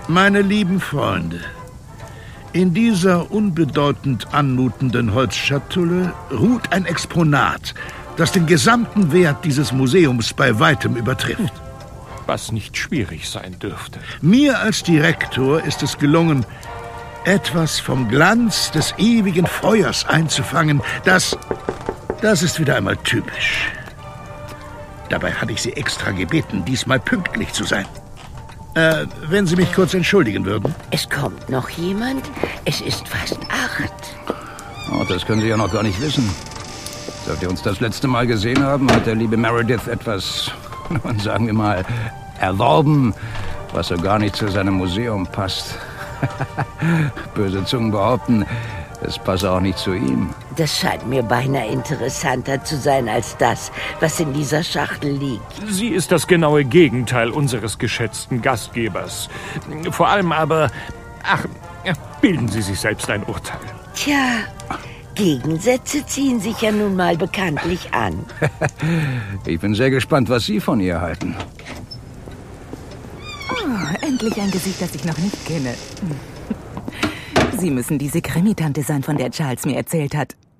Meine lieben Freunde, in dieser unbedeutend anmutenden Holzschatulle ruht ein Exponat, das den gesamten Wert dieses Museums bei weitem übertrifft. Was nicht schwierig sein dürfte. Mir als Direktor ist es gelungen, etwas vom Glanz des ewigen Feuers einzufangen. Das ist wieder einmal typisch. Dabei hatte ich Sie extra gebeten, diesmal pünktlich zu sein. Wenn Sie mich kurz entschuldigen würden. Es kommt noch jemand? Es ist fast 8. Oh, das können Sie ja noch gar nicht wissen. Seit wir uns das letzte Mal gesehen haben, hat der liebe Meredith etwas, sagen wir mal, erworben, was so gar nicht zu seinem Museum passt. Böse Zungen behaupten, es passe auch nicht zu ihm. Das scheint mir beinahe interessanter zu sein als das, was in dieser Schachtel liegt. Sie ist das genaue Gegenteil unseres geschätzten Gastgebers. Vor allem aber, bilden Sie sich selbst ein Urteil. Tja, Gegensätze ziehen sich ja nun mal bekanntlich an. Ich bin sehr gespannt, was Sie von ihr halten. Oh, endlich ein Gesicht, das ich noch nicht kenne. Sie müssen diese Krimi-Tante sein, von der Charles mir erzählt hat.